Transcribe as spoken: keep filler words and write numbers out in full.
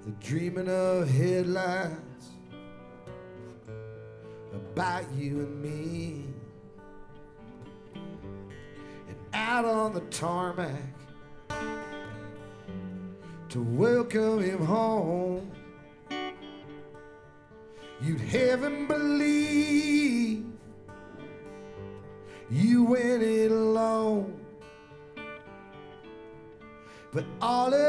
dreaming of headlights about you and me. And out on the tarmac to welcome him home, you'd heaven believe you went it alone. But all